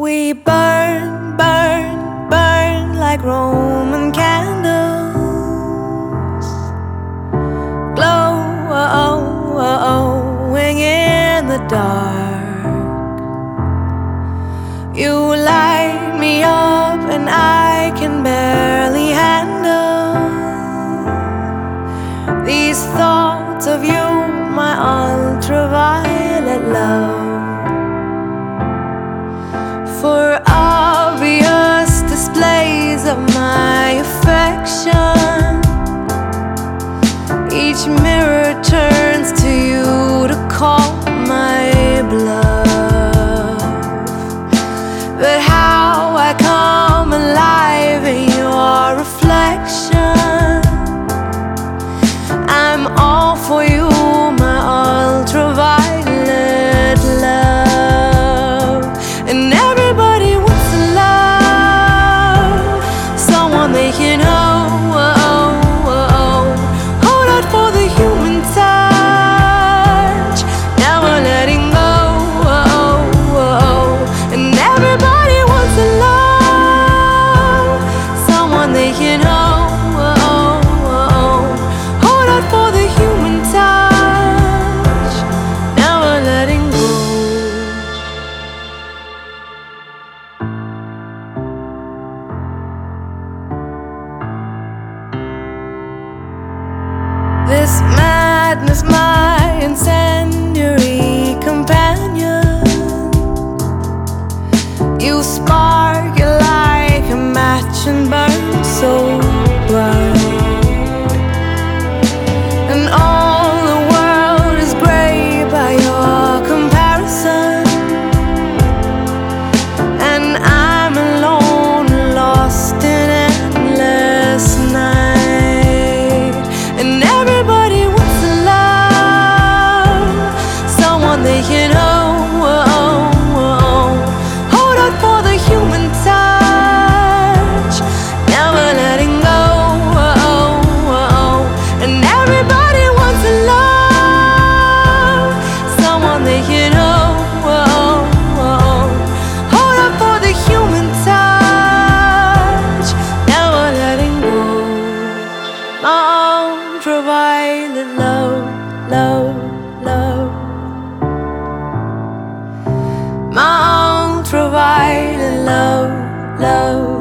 We burn, burn, burn like Roman candles. Glowing in the dark. You light me up and I can barely handle these thoughts of you, my ultraviolet love. For obvious displays of my affection, each mirror turns to you to call my bluff. But how I come alive in your reflection, I'm all for you, my ultraviolet love. And everybody wants to love someone they can hold out for the human touch, never letting go. And everybody wants to love someone they can hold out for the human touch, never letting go. This madness, my incendiary companion. You spark it like a match and burn so bright, and all the world is gray by your comparison. And I'm alone, lost in endless night. And everybody wants to love someone they can hold out for the human touch, never letting go. And everybody wants to love someone they can hold out for the human touch, never letting go. My ultraviolet love, love, love. My ultraviolet love, love.